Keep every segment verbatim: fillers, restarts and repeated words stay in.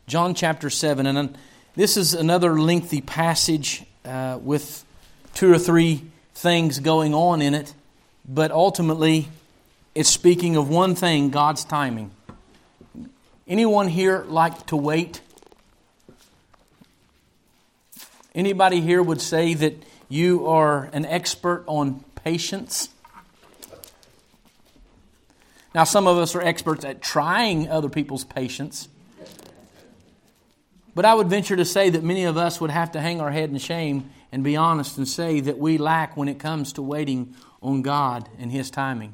John chapter seven. And this is another lengthy passage uh, with two or three things going on in it. But ultimately, it's speaking of one thing, God's timing. Anyone here like to wait? Anybody here would say that you are an expert on patience? Now, some of us are experts at trying other people's patience. But I would venture to say that many of us would have to hang our head in shame and be honest and say that we lack when it comes to waiting on God and His timing.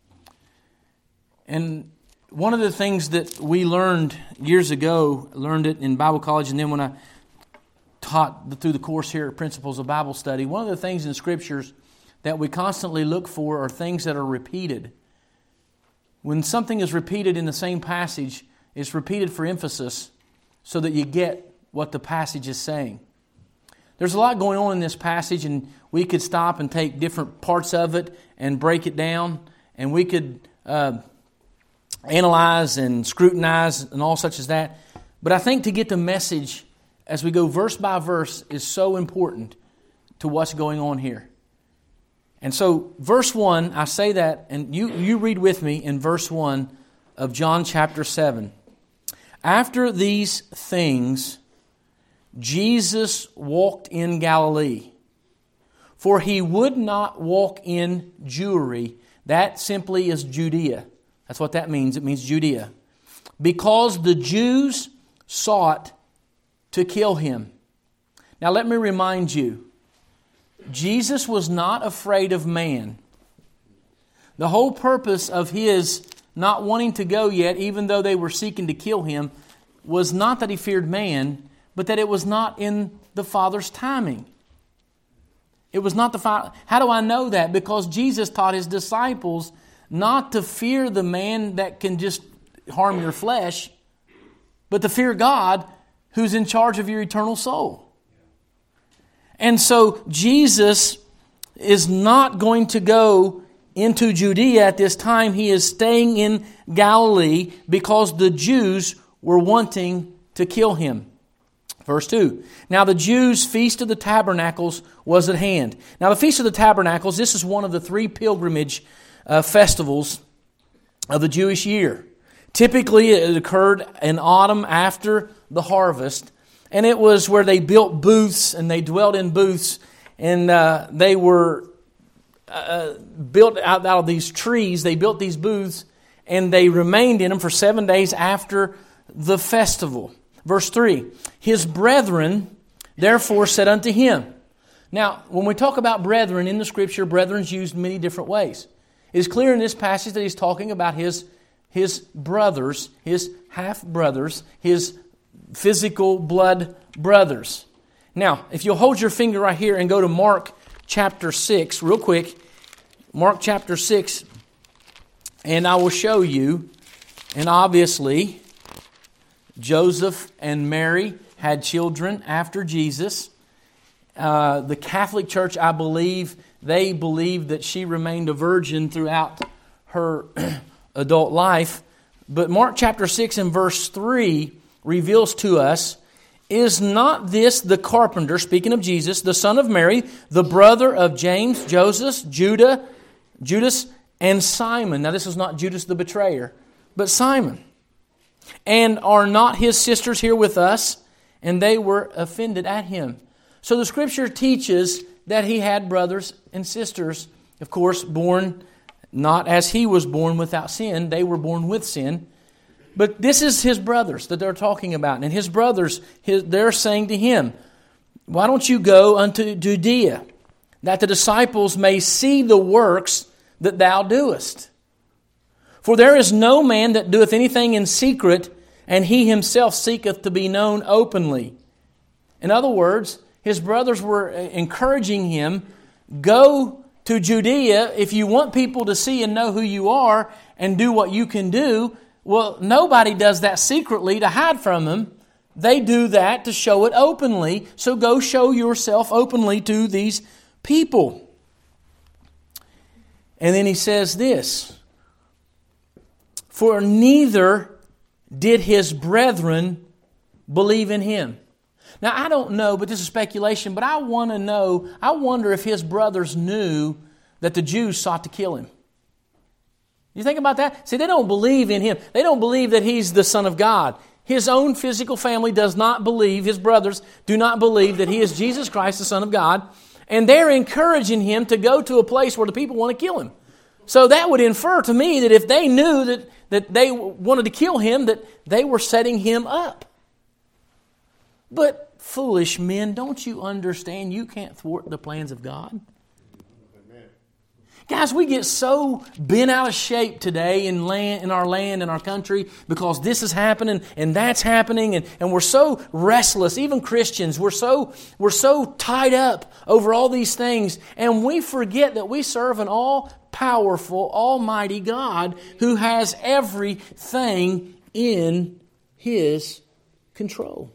And one of the things that we learned years ago, learned it in Bible college, and then when I taught through the course here at Principles of Bible Study, one of the things in Scriptures that we constantly look for are things that are repeated. When something is repeated in the same passage, it's repeated for emphasis so that you get what the passage is saying. There's a lot going on in this passage, and we could stop and take different parts of it and break it down, and we could uh, analyze and scrutinize and all such as that. But I think to get the message as we go verse by verse is so important to what's going on here. And so, verse one, I say that, and you, you read with me in verse one of John chapter seven. After these things, Jesus walked in Galilee, for He would not walk in Jewry. That simply is Judea. That's what that means. It means Judea. Because the Jews sought to kill Him. Now let me remind you, Jesus was not afraid of man. The whole purpose of His not wanting to go yet, even though they were seeking to kill Him, was not that He feared man, but that it was not in the Father's timing. It was not the Father. How do I know that? Because Jesus taught His disciples not to fear the man that can just harm your flesh, but to fear God who's in charge of your eternal soul. And so Jesus is not going to go into Judea at this time. He is staying in Galilee because the Jews were wanting to kill Him. Verse two. Now the Jews' Feast of the Tabernacles was at hand. Now the Feast of the Tabernacles, this is one of the three pilgrimage uh, festivals of the Jewish year. Typically it occurred in autumn after the harvest. And it was where they built booths and they dwelt in booths. And uh, they were uh, built out, out of these trees. They built these booths and they remained in them for seven days after the festival. Verse three, His brethren therefore said unto Him. Now, when we talk about brethren in the Scripture, brethren's used many different ways. It is clear in this passage that He's talking about His, his brothers, His half-brothers, His physical blood brothers. Now, if you'll hold your finger right here and go to Mark chapter six, real quick. Mark chapter six, and I will show you, and obviously, Joseph and Mary had children after Jesus. Uh, the Catholic Church, I believe, they believed that she remained a virgin throughout her adult life. But Mark chapter six and verse three reveals to us, is not this the carpenter, speaking of Jesus, the son of Mary, the brother of James, Joseph, Judah, Judas, and Simon? Now this is not Judas the betrayer, but Simon. And are not his sisters here with us? And they were offended at Him. So the Scripture teaches that He had brothers and sisters, of course, born not as He was born without sin. They were born with sin. But this is His brothers that they're talking about. And His brothers, his, they're saying to Him, why don't you go unto Judea, that the disciples may see the works that Thou doest? For there is no man that doeth anything in secret, and he himself seeketh to be known openly. In other words, His brothers were encouraging Him, go to Judea if you want people to see and know who you are and do what you can do. Well, nobody does that secretly to hide from Him. They do that to show it openly. So go show yourself openly to these people. And then He says this, for neither did His brethren believe in Him. Now, I don't know, but this is speculation, but I want to know, I wonder if His brothers knew that the Jews sought to kill Him. You think about that? See, they don't believe in Him. They don't believe that He's the Son of God. His own physical family does not believe, His brothers do not believe that He is Jesus Christ, the Son of God. And they're encouraging Him to go to a place where the people want to kill Him. So that would infer to me that if they knew that, that they wanted to kill Him, that they were setting Him up. But foolish men, don't you understand you can't thwart the plans of God? Guys, we get so bent out of shape today in land, in our land, in our country, because this is happening and that's happening, and, and we're so restless. Even Christians, we're so we're so tied up over all these things, and we forget that we serve an all-powerful, almighty God who has everything in His control.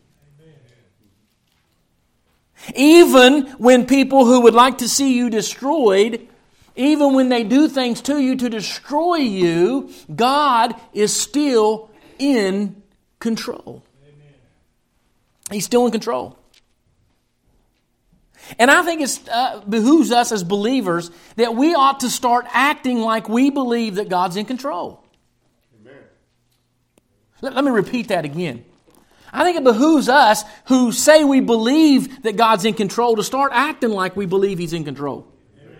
Even when people who would like to see you destroyed, even when they do things to you to destroy you, God is still in control. He's still in control. And I think it uh, behooves us as believers that we ought to start acting like we believe that God's in control. Amen. Let, let me repeat that again. I think it behooves us who say we believe that God's in control to start acting like we believe He's in control.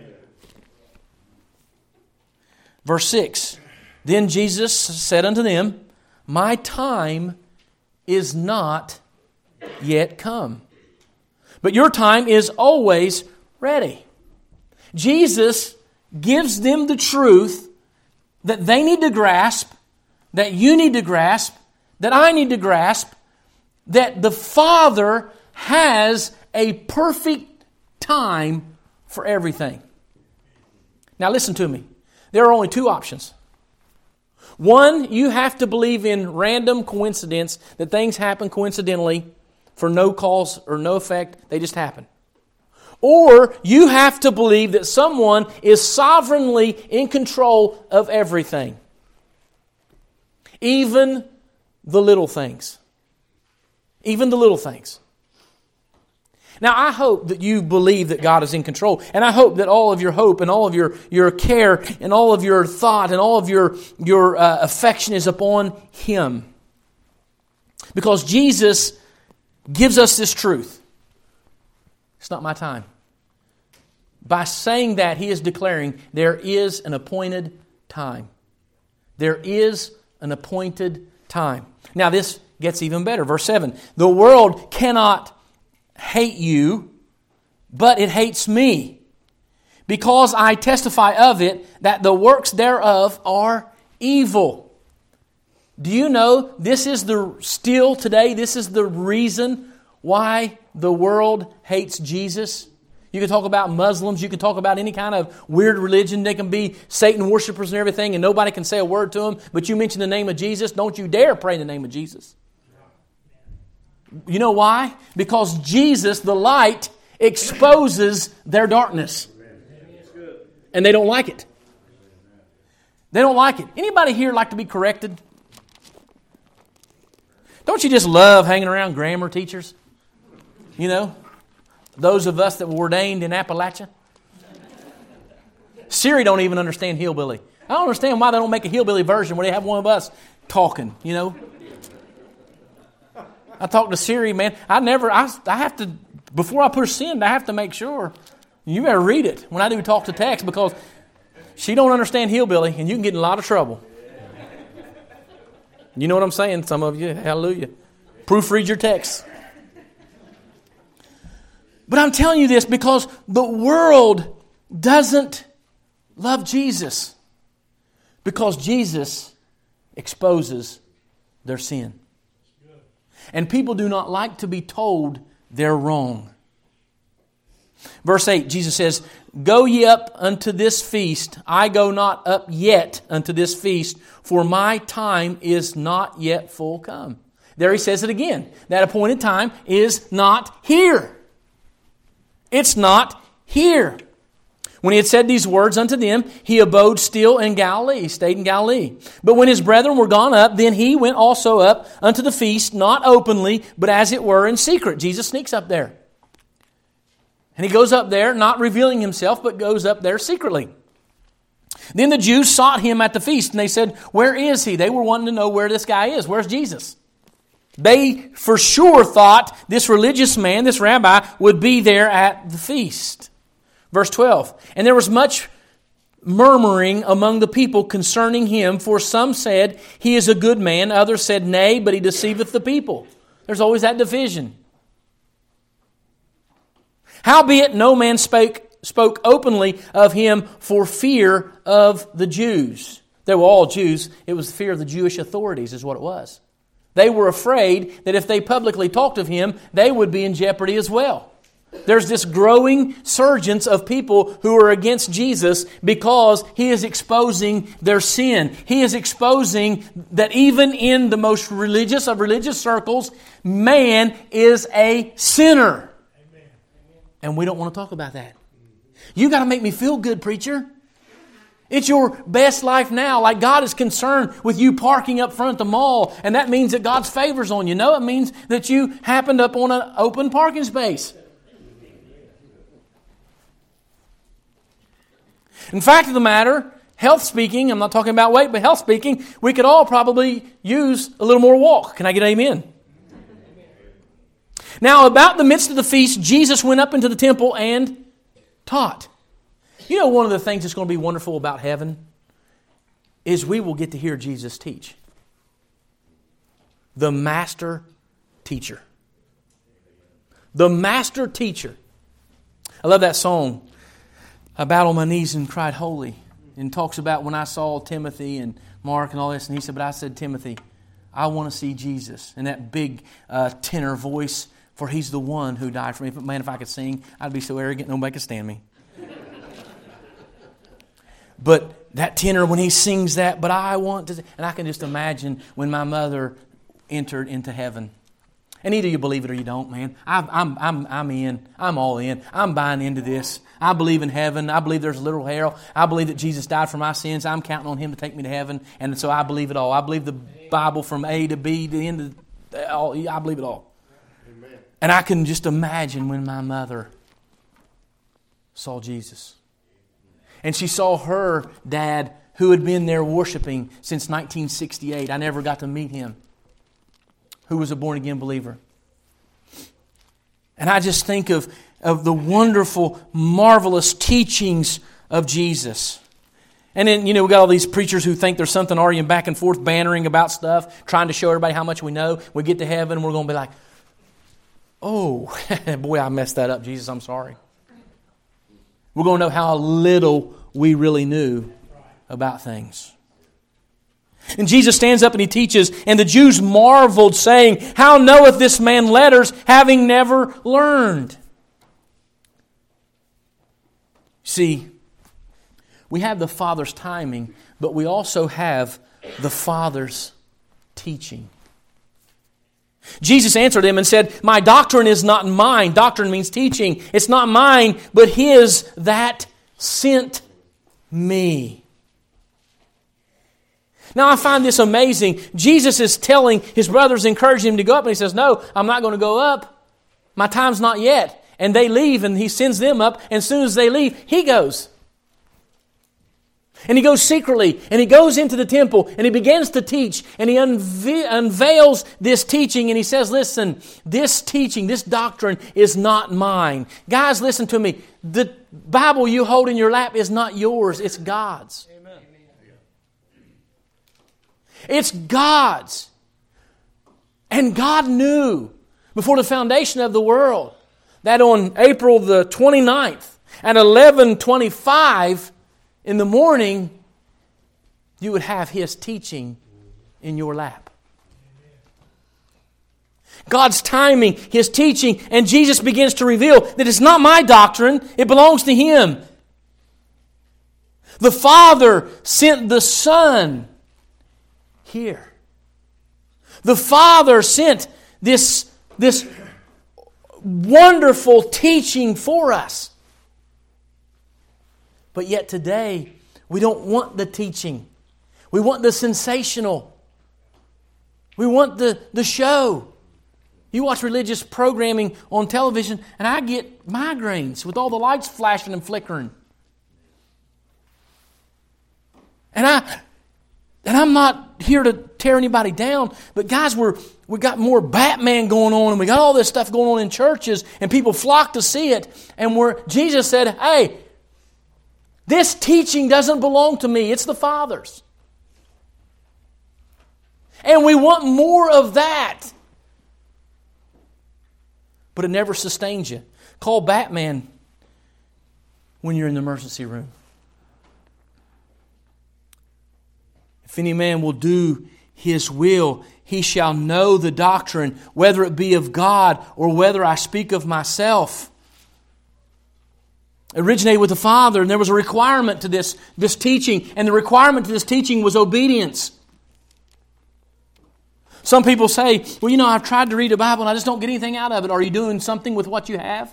Verse six, then Jesus said unto them, my time is not yet come, but your time is always ready. Jesus gives them the truth that they need to grasp, that you need to grasp, that I need to grasp, that the Father has a perfect time for everything. Now listen to me. There are only two options. One, you have to believe in random coincidence, that things happen coincidentally for no cause or no effect. They just happen. Or you have to believe that someone is sovereignly in control of everything. Even the little things. Even the little things. Now, I hope that you believe that God is in control. And I hope that all of your hope and all of your, your care and all of your thought and all of your, your uh, affection is upon Him. Because Jesus gives us this truth. It's not my time. By saying that, He is declaring there is an appointed time. There is an appointed time. Now, this gets even better. Verse seven, the world cannot hate you, but it hates me, because I testify of it that the works thereof are evil. Do you know this is the still today, this is the reason why the world hates Jesus? You can talk about Muslims, you can talk about any kind of weird religion, they can be Satan worshipers and everything, and nobody can say a word to them, but you mention the name of Jesus, don't you dare pray in the name of Jesus. You know why? Because Jesus, the light, exposes their darkness. And they don't like it. They don't like it. Anybody here like to be corrected? Don't you just love hanging around grammar teachers? You know, those of us that were ordained in Appalachia. Siri don't even understand hillbilly. I don't understand why they don't make a hillbilly version where they have one of us talking, you know. I talk to Siri, man. I never, I, I have to, before I push send, I have to make sure. You better read it when I do talk to text, because she don't understand hillbilly and you can get in a lot of trouble. You know what I'm saying? Some of you, hallelujah. Proofread your text. But I'm telling you this because the world doesn't love Jesus, because Jesus exposes their sin. And people do not like to be told they're wrong. Verse eight, Jesus says, go ye up unto this feast. I go not up yet unto this feast, for my time is not yet full come. There He says it again. That appointed time is not here. It's not here. When he had said these words unto them, he abode still in Galilee. He stayed in Galilee. But when his brethren were gone up, then he went also up unto the feast, not openly, but as it were in secret. Jesus sneaks up there. And he goes up there, not revealing himself, but goes up there secretly. Then the Jews sought him at the feast, and they said, where is he? They were wanting to know where this guy is. Where's Jesus? They for sure thought this religious man, this rabbi, would be there at the feast. Verse twelve, and there was much murmuring among the people concerning him, for some said, he is a good man. Others said, nay, but he deceiveth the people. There's always that division. Howbeit no man spake, spoke openly of him for fear of the Jews. They were all Jews. It was the fear of the Jewish authorities is what it was. They were afraid that if they publicly talked of him, they would be in jeopardy as well. There's this growing surgence of people who are against Jesus because He is exposing their sin. He is exposing that even in the most religious of religious circles, man is a sinner. Amen. And we don't want to talk about that. You got to make me feel good, preacher. It's your best life now. Like God is concerned with you parking up front at the mall, and that means that God's favor's on you. No, it means that you happened up on an open parking space. In fact of the matter, health speaking, I'm not talking about weight, but health speaking, we could all probably use a little more walk. Can I get an amen? Now, about the midst of the feast, Jesus went up into the temple and taught. You know, one of the things that's going to be wonderful about heaven is we will get to hear Jesus teach. The master teacher. The master teacher. I love that song. I bowed on my knees and cried holy. And talks about when I saw Timothy and Mark and all this. And he said, but I said, Timothy, I want to see Jesus. And that big uh, tenor voice, for He's the one who died for me. But man, if I could sing, I'd be so arrogant nobody could stand me. But that tenor, when he sings that, but I want to... And I can just imagine when my mother entered into heaven. And either you believe it or you don't, man. I'm, I'm, I'm, I'm in. I'm all in. I'm buying into this. I believe in heaven. I believe there's a literal hell. I believe that Jesus died for my sins. I'm counting on Him to take me to heaven. And so I believe it all. I believe the Bible from A to B to the end of all. I believe it all. Amen. And I can just imagine when my mother saw Jesus. And she saw her dad, who had been there worshiping since nineteen sixty-eight. I never got to meet him. Who was a born-again believer. And I just think of, of the wonderful, marvelous teachings of Jesus. And then, you know, we got all these preachers who think there's something arguing back and forth, bantering about stuff, trying to show everybody how much we know. We get to heaven and we're going to be like, oh, boy, I messed that up, Jesus, I'm sorry. We're going to know how little we really knew about things. And Jesus stands up and He teaches, and the Jews marveled, saying, how knoweth this man letters, having never learned? See, we have the Father's timing, but we also have the Father's teaching. Jesus answered him and said, my doctrine is not mine. Doctrine means teaching. It's not mine, but His that sent me. Now I find this amazing. Jesus is telling His brothers, encouraging Him to go up, and He says, no, I'm not going to go up. My time's not yet. And they leave, and He sends them up, and as soon as they leave, He goes. And He goes secretly, and He goes into the temple, and He begins to teach, and He unve- unveils this teaching, and He says, listen, this teaching, this doctrine is not mine. Guys, listen to me. The Bible you hold in your lap is not yours, it's God's. Amen. It's God's. And God knew before the foundation of the world that on April the twenty-ninth at eleven twenty-five in the morning, you would have His teaching in your lap. God's timing, His teaching, and Jesus begins to reveal that it's not my doctrine, it belongs to Him. The Father sent the Son here. The Father sent this, this wonderful teaching for us. But yet today, we don't want the teaching. We want the sensational. We want the, the show. You watch religious programming on television, and I get migraines with all the lights flashing and flickering. And I, and I'm not here to tear anybody down, but guys, we're we got more Batman going on, and we got all this stuff going on in churches, and people flock to see it. And where Jesus said, "Hey, this teaching doesn't belong to me; it's the Father's." And we want more of that. But it never sustains you. Call Batman when you're in the emergency room. If any man will do his will, he shall know the doctrine, whether it be of God or whether I speak of myself. It originated with the Father, and there was a requirement to this, this teaching, and the requirement to this teaching was obedience. Some people say, well, you know, I've tried to read the Bible and I just don't get anything out of it. Are you doing something with what you have?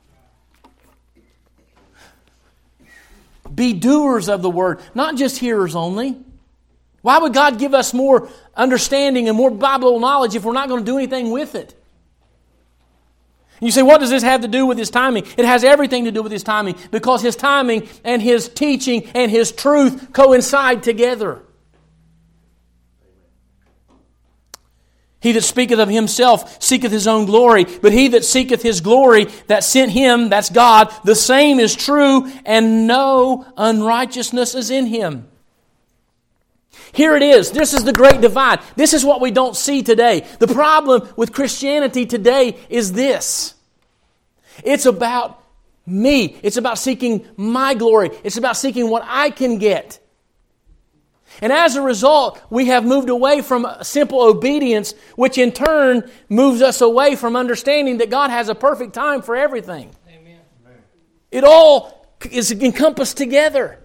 Be doers of the Word, not just hearers only. Why would God give us more understanding and more Bible knowledge if we're not going to do anything with it? And you say, what does this have to do with His timing? It has everything to do with His timing, because His timing and His teaching and His truth coincide together. He that speaketh of himself seeketh his own glory, but he that seeketh his glory that sent him, that's God, the same is true, and no unrighteousness is in him. Here it is. This is the great divide. This is what we don't see today. The problem with Christianity today is this. It's about me. It's about seeking my glory. It's about seeking what I can get. And as a result, we have moved away from simple obedience, which in turn moves us away from understanding that God has a perfect time for everything. Amen. It all is encompassed together.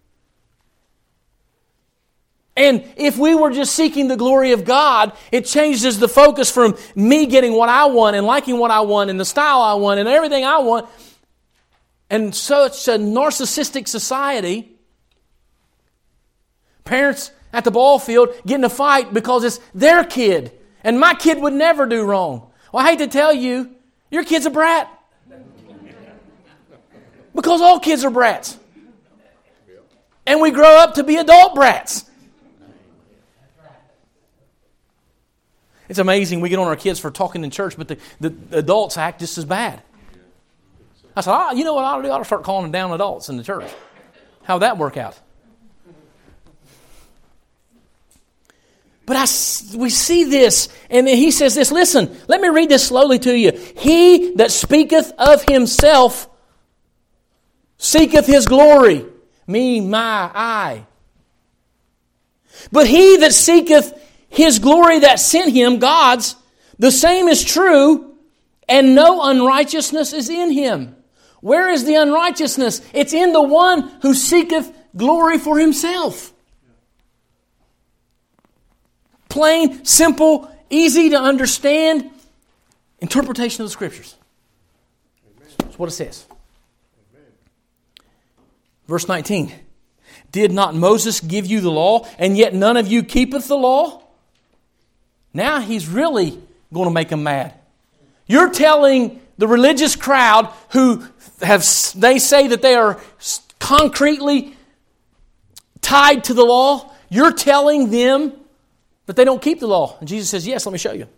And if we were just seeking the glory of God, it changes the focus from me getting what I want and liking what I want and the style I want and everything I want. And such a narcissistic society, parents at the ball field get in a fight because it's their kid. And my kid would never do wrong. Well, I hate to tell you, your kid's a brat. Because all kids are brats. And we grow up to be adult brats. It's amazing. We get on our kids for talking in church, but the, the adults act just as bad. I said, oh, you know what I ought to do? I ought to start calling down adults in the church. How would that work out? But I, we see this, and then he says this, listen, let me read this slowly to you. He that speaketh of himself seeketh his glory. Me, my, I. But he that seeketh his glory that sent him, God's, the same is true, and no unrighteousness is in him. Where is the unrighteousness? It's in the one who seeketh glory for himself. Plain, simple, easy to understand interpretation of the Scriptures. Amen. That's what it says. Amen. Verse nineteen. Did not Moses give you the law, and yet none of you keepeth the law? Now he's really going to make them mad. You're telling the religious crowd who have, they say that they are concretely tied to the law, you're telling them that they don't keep the law. And Jesus says, yes, let me show you.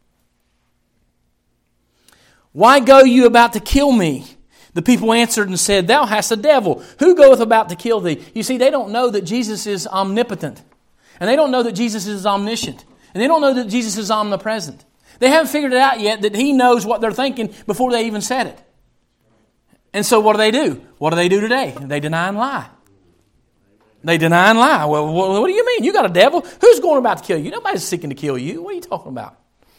Why go you about to kill me? The people answered and said, thou hast a devil. Who goeth about to kill thee? You see, they don't know that Jesus is omnipotent. And they don't know that Jesus is omniscient. And they don't know that Jesus is omnipresent. They haven't figured it out yet that He knows what they're thinking before they even said it. And so what do they do? What do they do today? They deny and lie. They deny and lie. Well, what do you mean? You got a devil? Who's going about to kill you? Nobody's seeking to kill you. What are you talking about?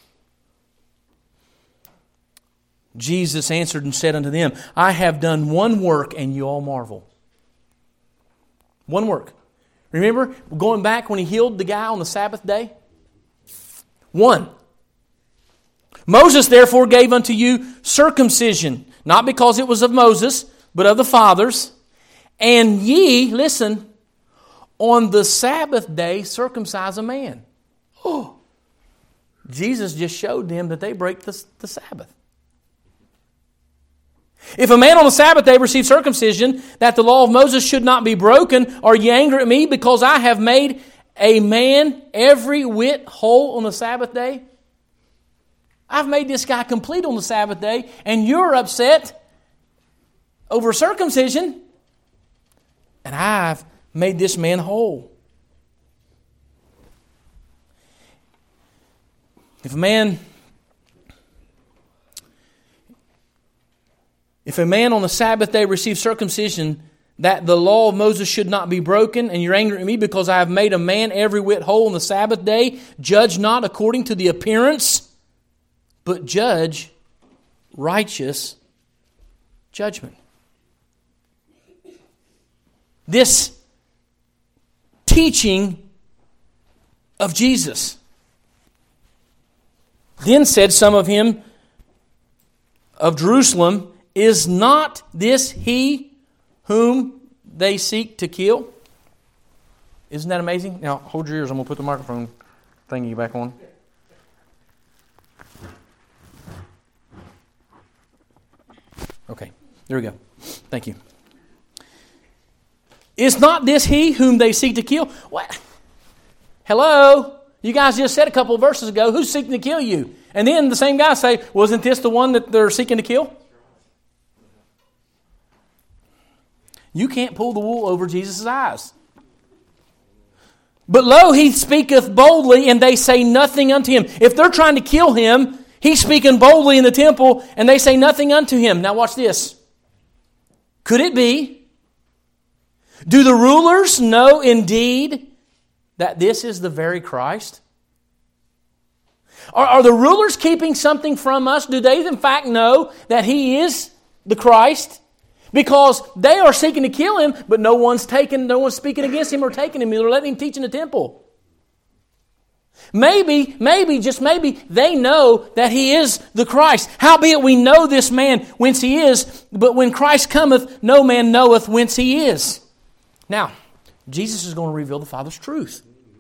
Jesus answered and said unto them, I have done one work, and you all marvel. One work. Remember going back when He healed the guy on the Sabbath day? One. Moses therefore gave unto you circumcision, not because it was of Moses, but of the fathers, And ye, listen, on the Sabbath day circumcise a man. Oh, Jesus just showed them that they break the, the Sabbath. If a man on the Sabbath day receive circumcision, that the law of Moses should not be broken, are ye angry at me because I have made a man every whit whole on the Sabbath day? I've made this guy complete on the Sabbath day, and you're upset over circumcision, and I've made this man whole. If a man If a man on the Sabbath day receives circumcision, that the law of Moses should not be broken, and you're angry at me because I have made a man every whit whole on the Sabbath day, judge not according to the appearance, but judge righteous judgment. This teaching of Jesus. Then said some of him of Jerusalem, is not this he whom they seek to kill? Isn't that amazing? Now, hold your ears. I'm going to put the microphone thingy back on. Okay, there we go. Thank you. Is not this he whom they seek to kill? What? Hello? You guys just said a couple of verses ago, who's seeking to kill you? And then the same guy say, wasn't this the one that they're seeking to kill? You can't pull the wool over Jesus' eyes. But lo, he speaketh boldly, and they say nothing unto him. If they're trying to kill him, he's speaking boldly in the temple, and they say nothing unto him. Now watch this. Could it be? Do the rulers know indeed that this is the very Christ? Are, are the rulers keeping something from us? Do they in fact know that he is the Christ? Because they are seeking to kill him, but no one's taking, no one's speaking against him or taking him. They're letting him teach in the temple. Maybe, maybe, just maybe, they know that he is the Christ. Howbeit we know this man whence he is, but when Christ cometh, no man knoweth whence he is. Now, Jesus is going to reveal the Father's truth.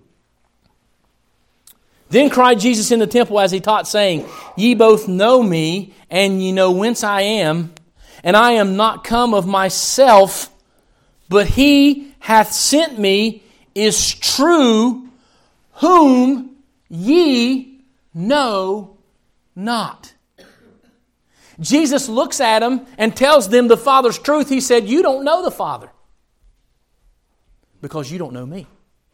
Then cried Jesus in the temple as he taught, saying, Ye both know me, and ye know whence I am, and I am not come of myself, but he hath sent me is true, whom ye know not. Jesus looks at them and tells them the Father's truth. He said, you don't know the Father because you don't know me.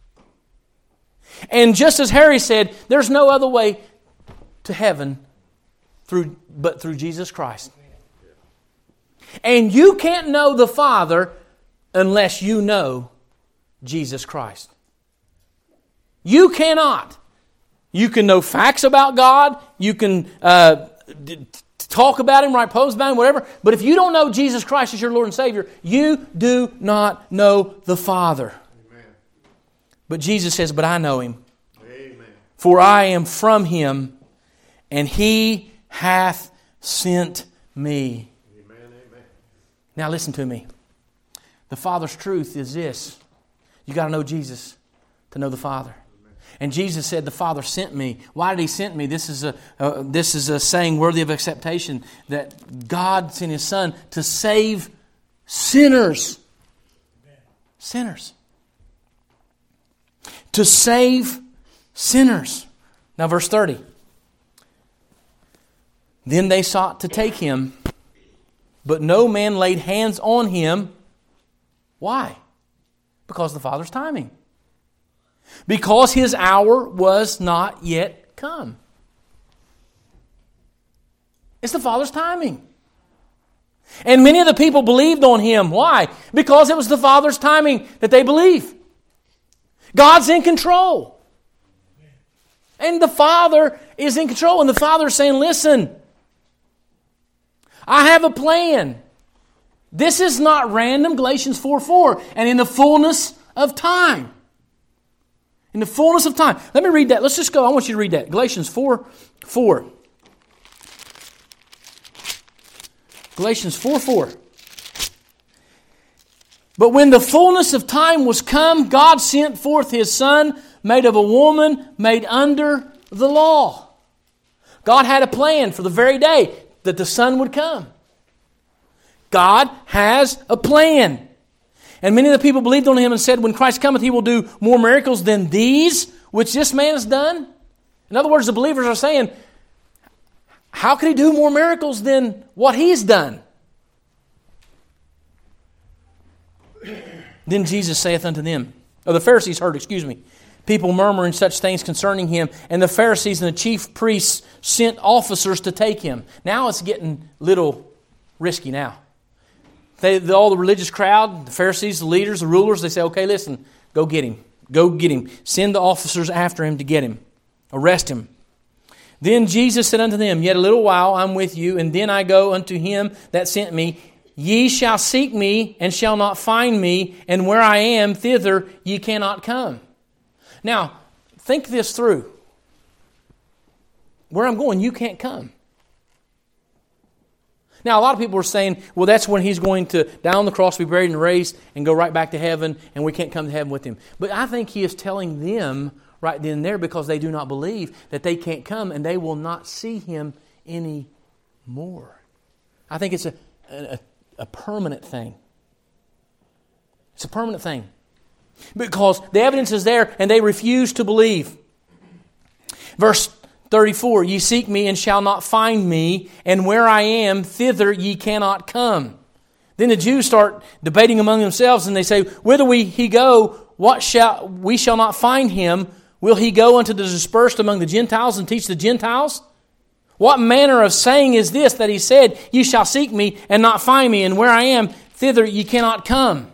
And just as Harry said, there's no other way to heaven through but through Jesus Christ. And you can't know the Father unless you know Jesus Christ. You cannot. You can know facts about God. You can uh, d- talk about Him, write poems about Him, whatever. But if you don't know Jesus Christ as your Lord and Savior, you do not know the Father. Amen. But Jesus says, but I know Him. Amen. For I am from Him, and He hath sent me. Now listen to me. The Father's truth is this. You got to know Jesus to know the Father. And Jesus said, the Father sent me. Why did He send me? This is a uh, this is a saying worthy of acceptation, that God sent His Son to save sinners. Sinners. To save sinners. Now verse thirty. Then they sought to take Him, but no man laid hands on Him. Why? Because the Father's timing. Because His hour was not yet come. It's the Father's timing. And many of the people believed on Him. Why? Because it was the Father's timing that they believe. God's in control. And the Father is in control. And the Father is saying, listen, I have a plan. This is not random. Galatians four four. And in the fullness of time. In the fullness of time. Let me read that. Let's just go. I want you to read that. Galatians four four. Galatians four four. But when the fullness of time was come, God sent forth His Son, made of a woman, made under the law. God had a plan for the very day that the Son would come. God has a plan. And many of the people believed on Him and said, when Christ cometh, He will do more miracles than these, which this man has done. In other words, the believers are saying, how could He do more miracles than what He's done? Then Jesus saith unto them, or the Pharisees heard, excuse me, people murmuring such things concerning Him, and the Pharisees and the chief priests sent officers to take Him. Now it's getting a little risky now. They, the, all the religious crowd, the Pharisees, the leaders, the rulers, they say, okay, listen, go get Him. Go get Him. Send the officers after Him to get Him. Arrest Him. Then Jesus said unto them, yet a little while I'm with you, and then I go unto Him that sent me. Ye shall seek me, and shall not find me, and where I am, thither ye cannot come. Now, think this through. Where I'm going, you can't come. Now, a lot of people are saying, well, that's when He's going to die on the cross, be buried and raised, and go right back to heaven, and we can't come to heaven with Him. But I think He is telling them right then and there, because they do not believe, that they can't come, and they will not see Him anymore. I think it's a, a, a permanent thing. It's a permanent thing. Because the evidence is there, and they refuse to believe. Verse thirty-four, ye seek me and shall not find me, and where I am, thither ye cannot come. Then the Jews start debating among themselves, and they say, whither we he go, what shall we shall not find Him? Will He go unto the dispersed among the Gentiles and teach the Gentiles? What manner of saying is this, that He said, ye shall seek me and not find me, and where I am, thither ye cannot come?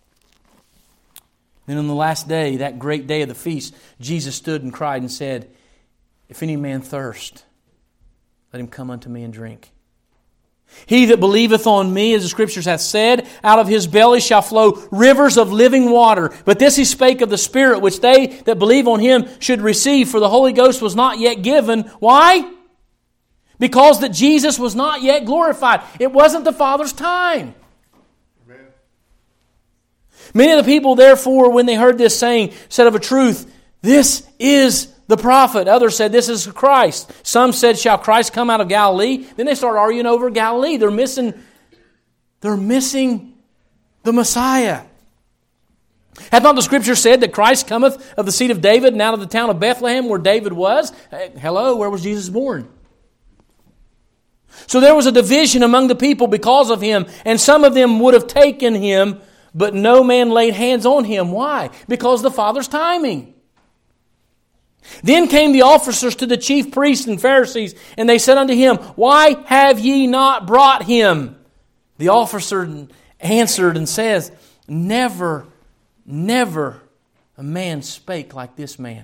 Then on the last day, that great day of the feast, Jesus stood and cried and said, if any man thirst, let him come unto me and drink. He that believeth on me, as the Scriptures hath said, out of his belly shall flow rivers of living water. But this He spake of the Spirit, which they that believe on Him should receive, for the Holy Ghost was not yet given. Why? Because that Jesus was not yet glorified. It wasn't the Father's time. Amen. Many of the people, therefore, when they heard this saying, said of a truth, this is the prophet. Others said, this is Christ. Some said, shall Christ come out of Galilee? Then they start arguing over Galilee. They're missing, they're missing the Messiah. Hath not the Scripture said that Christ cometh of the seed of David and out of the town of Bethlehem where David was? Hey, hello, where was Jesus born? So there was a division among the people because of Him, and some of them would have taken Him, but no man laid hands on Him. Why? Because the Father's timing. Then came the officers to the chief priests and Pharisees, and they said unto Him, why have ye not brought Him? The officer answered and says, never, never a man spake like this man.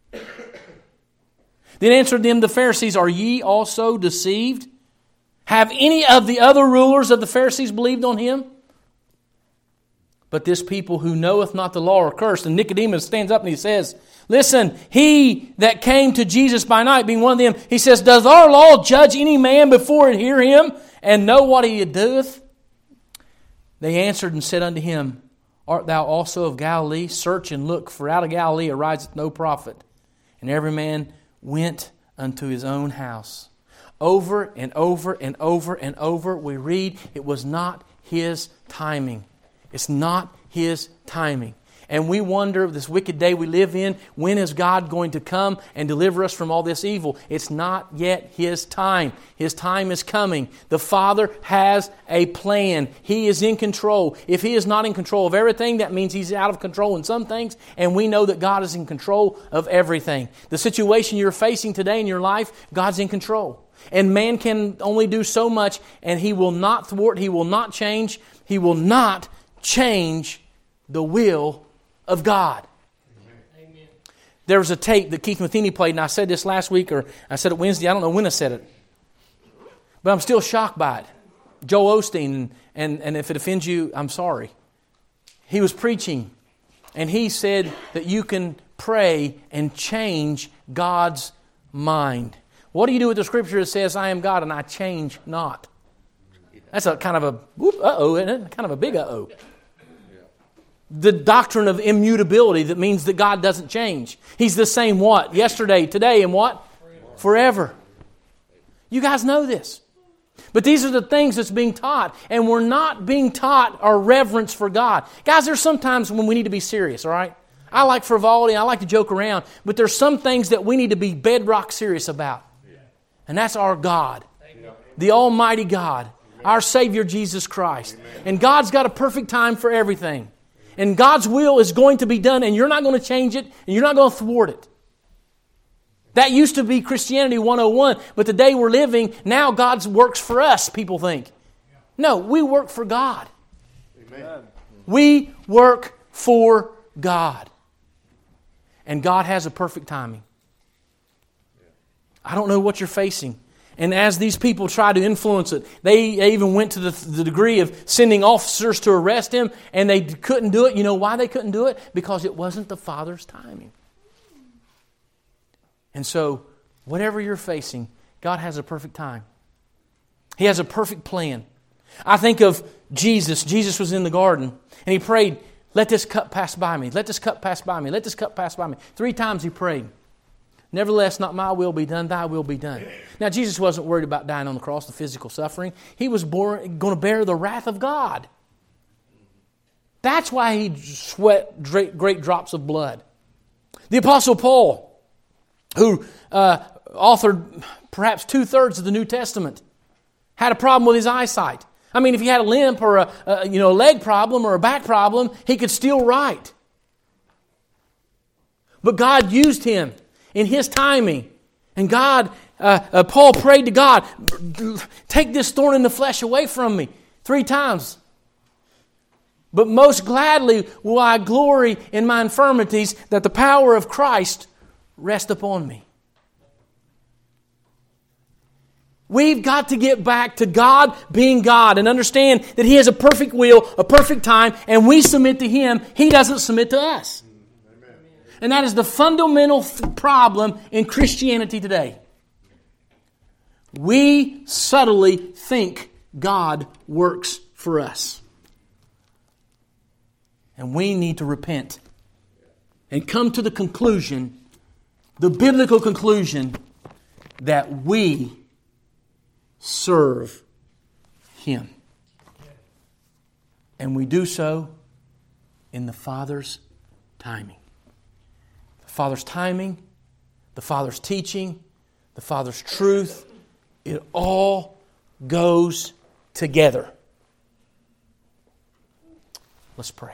Then answered them the Pharisees, are ye also deceived? Have any of the other rulers of the Pharisees believed on Him? But this people who knoweth not the law are cursed. And Nicodemus stands up and he says, listen, he that came to Jesus by night, being one of them, he says, does our law judge any man before it hear him and know what he doeth? They answered and said unto him, art thou also of Galilee? Search and look, for out of Galilee ariseth no prophet. And every man went unto his own house. Over and over and over and over we read, it was not His timing. It's not His timing. And we wonder, this wicked day we live in, when is God going to come and deliver us from all this evil? It's not yet His time. His time is coming. The Father has a plan. He is in control. If He is not in control of everything, that means He's out of control in some things, and we know that God is in control of everything. The situation you're facing today in your life, God's in control. And man can only do so much, and He will not thwart, He will not change, He will not change the will of God. Amen. There was a tape that Keith Matheny played, and I said this last week, or I said it Wednesday, I don't know when I said it. But I'm still shocked by it. Joel Osteen, and, and, and if it offends you, I'm sorry. He was preaching, and he said that you can pray and change God's mind. What do you do with the Scripture that says, I am God and I change not? That's a kind of a, whoop, uh-oh, isn't it? Kind of a big uh-oh. the doctrine of immutability that means that God doesn't change. He's the same what? Yesterday, today, and what? Forever. You guys know this. But these are the things that's being taught. And we're not being taught our reverence for God. Guys, there's some times when we need to be serious, all right? I like frivolity, I like to joke around, but there's some things that we need to be bedrock serious about. And that's our God. The Almighty God. Our Savior Jesus Christ. And God's got a perfect time for everything. And God's will is going to be done, and you're not going to change it, and you're not going to thwart it. That used to be Christianity one oh one, but the day we're living, now God's works for us, people think. No, we work for God. Amen. We work for God. And God has a perfect timing. I don't know what you're facing. And as these people try to influence it, they even went to the, the degree of sending officers to arrest him, and they couldn't do it. You know why they couldn't do it? Because it wasn't the Father's timing. And so, whatever you're facing, God has a perfect time. He has a perfect plan. I think of Jesus. Jesus was in the garden, and He prayed, let this cup pass by me. Let this cup pass by me. Let this cup pass by me. Three times He prayed. Nevertheless, not my will be done, thy will be done. Now, Jesus wasn't worried about dying on the cross, the physical suffering. He was born, going to bear the wrath of God. That's why He sweat great, great drops of blood. The Apostle Paul, who uh, authored perhaps two-thirds of the New Testament, had a problem with his eyesight. I mean, if he had a limp or a, a you know a leg problem or a back problem, he could still write. But God used him in His timing. And God, uh, uh, Paul prayed to God, take this thorn in the flesh away from me three times. But most gladly will I glory in my infirmities, that the power of Christ rest upon me. We've got to get back to God being God and understand that He has a perfect will, a perfect time, and we submit to Him. He doesn't submit to us. Amen. And that is the fundamental th- problem in Christianity today. We subtly think God works for us. And we need to repent and come to the conclusion, the biblical conclusion, that we serve Him. And we do so in the Father's timing. The Father's timing, the Father's teaching, the Father's truth, it all goes together. Let's pray.